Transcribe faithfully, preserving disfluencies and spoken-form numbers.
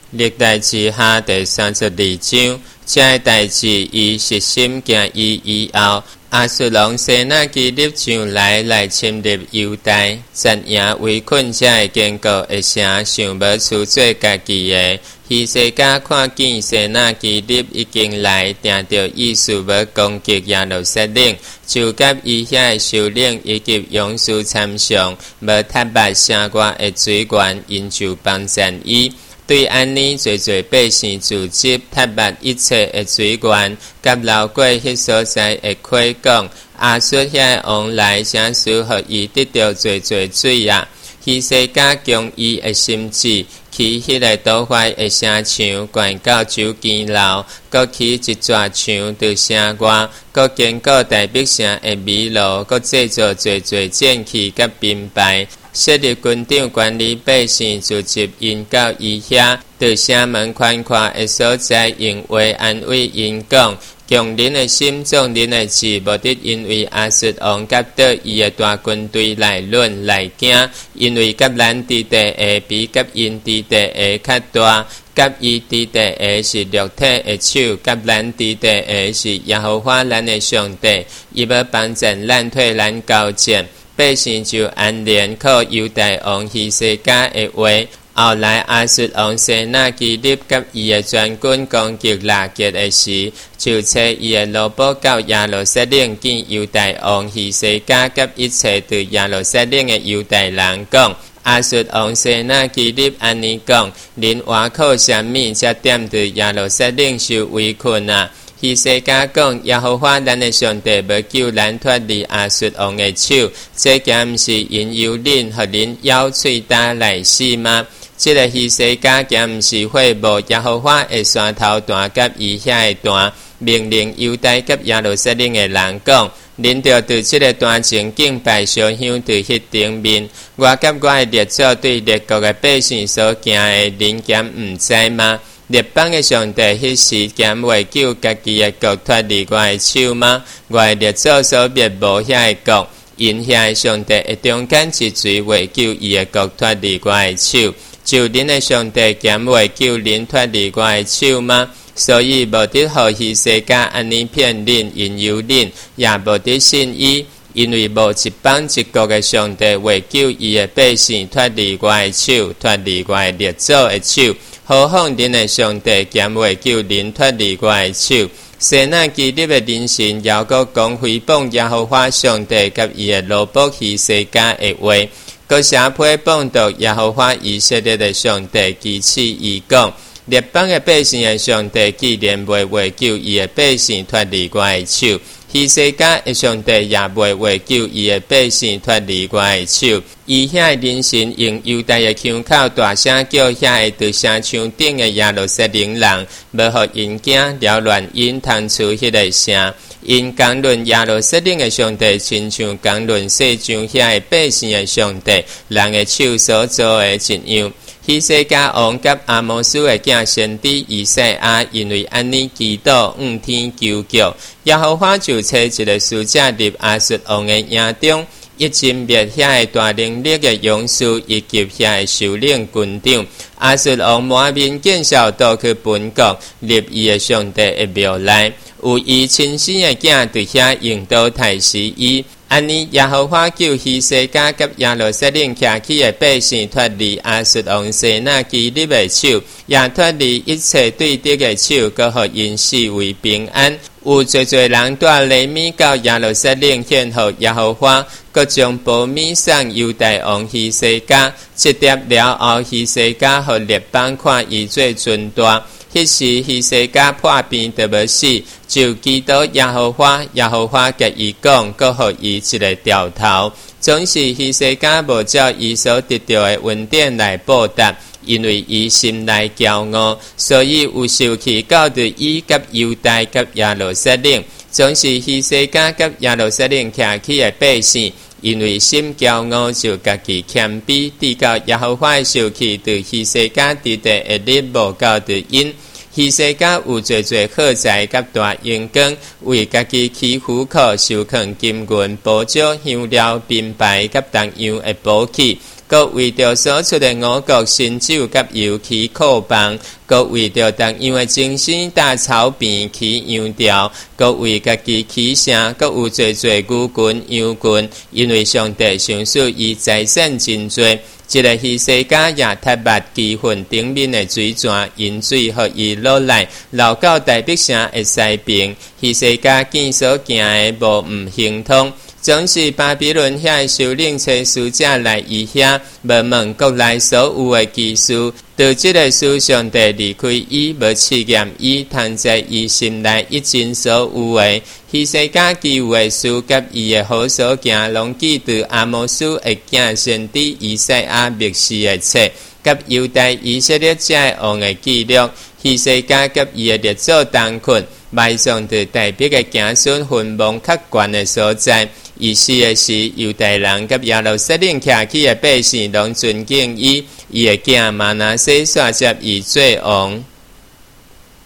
历代志下第三十二章，这代志以实心行伊以后，亚述王西拿基立上来来侵入犹大，占领围困这个坚固的城，想要处做家己的。希西家看见西拿基立已经来，定着意思要攻击耶路撒冷，就甲伊遐的首领以及勇士参详，要踢拔城外的水源，因就帮赞伊。对安尼，侪侪百姓自集，踢拔一切的水源，甲流过迄所在的溪港。亚述遐王来，想使互伊得到侪侪水啊！希西家将伊的心志，去迄个倒坏的城墙，灌到酒井楼，搁起一撮墙伫城外，搁经过大北城的米路，搁制作侪侪剑器甲兵牌。设立军长管理百姓，就集因到伊遐，伫城门宽阔的所在，用话安慰因讲。强恁的心，纵恁的志，无得因为亚述王甲到伊的大军队来论来惊，因为甲咱地地下比甲因地地下较大，甲伊地地下是肉体的手，甲咱地地下是耶和华咱的上帝，伊要帮助咱退咱交战，百姓就安然靠犹大王希西家的话。后来亚述王西拿基立甲伊的全军攻击拉结的时，就找伊的罗布到耶路撒冷见犹大王希西家甲一切对耶路撒冷的犹大人讲。亚述王西拿基立安尼讲：恁活靠啥物才踮伫耶路撒冷受围困啊？希西家讲：耶和华咱的上帝要救咱脱离亚述王的手，这敢毋是因由恁和恁咬喙打来死吗？这个希西家敢毋是会无耶和华的山头断甲伊遐的断，命令犹大甲耶路撒冷的人讲：恁着对这个断前敬拜烧香伫迄顶面。我甲我的列祖对列国的百姓所行的，恁敢毋知吗？列邦的上帝迄时敢会救家己的国脱离我的手吗？我的列祖所灭无遐的国，因遐的上帝会中间一锤会救伊的国脱离我的手。就恁的上帝敢会救恁脱离我的手吗？所以无得互希西家安尼骗恁、引诱恁，也无得信伊，因为无一邦一国的上帝会救伊的百姓脱离我的手，脱离我的列祖的手。何况恁的上帝敢会救恁脱离我的手？西拿基立的人神犹阁讲诽谤耶和华上帝甲伊的罗卜希西家的话。搁写批谤读耶和华以色列的上帝，其次伊讲：列邦的百姓的上帝，既然袂为救伊的百姓脱离我的手，希西家的上帝也袂为救伊的百姓脱离我的手。伊遐人神用犹大的腔口大声叫遐个伫城墙顶的耶路撒冷人，要互因惊扰乱因通出迄个城。因讲论耶路撒冷的上帝，亲像讲论世上遐个百姓的上帝，人的手所做的一样。希西家王甲阿摩斯的囝先知以赛亚，因为安尼祈祷向天求救，耶和华就差一个使者入亚述王的营中，一针灭遐个大能力的勇士，以及遐个首领军长。亚述王满面见笑，倒去本国，入伊的上帝的庙内。有伊亲生的囝伫遐用刀杀死伊，安尼耶和华救希西家甲耶路撒冷徛起的百姓脱离亚述王西拿基立的手，也脱离一切对敌的手，搁互因死为平安。有侪侪人带礼物到耶路撒冷献互耶和华，搁将宝米送犹大王希西家。这碟了后，希西家互列邦看伊做尊大。迄时希西家破病得无死，就祈祷耶和华，耶和华甲伊讲，搁互伊一个掉头。总是希西家无照伊所得到的恩典来报答，因为伊心内骄傲，所以有受气到对伊甲犹大甲耶路撒冷。总是希西家甲耶路撒冷徛起的百姓，因为心骄傲，就家己谦卑，直到耶和华的受气对希西家地地一日无够的因。希西家有侪侪好财甲大银光，为家己起虎口，收藏金银、宝石、香料、兵牌甲同样的宝器。 各为着所出的五穀新酒甲油起库房，各为着逐样的精心大草坪起羊条，各为家己起城，各有侪侪牛群羊群，因为上帝想使伊财产真多。一个希西家也踢拔基训顶面的水泉，因水互伊落来，流到大北城的西边。希西家见所行的无毋行通，总是巴比伦遐首领找使者来伊遐，问问国内所有的技术。到这个事，上帝离开伊，无试验伊，通在伊心内一尽所有的。希西家其有的事，甲伊的好所行，拢记伫阿摩斯的囝先知以赛亚密示的册，甲犹大以色列遮的王的记录。希西家甲伊的列祖同困，迈上伫大北的行孙坟墓较悬的所在。伊死的时，犹大人甲耶路撒冷徛起的百姓拢尊敬伊，伊的囝玛拿西煞接伊做王。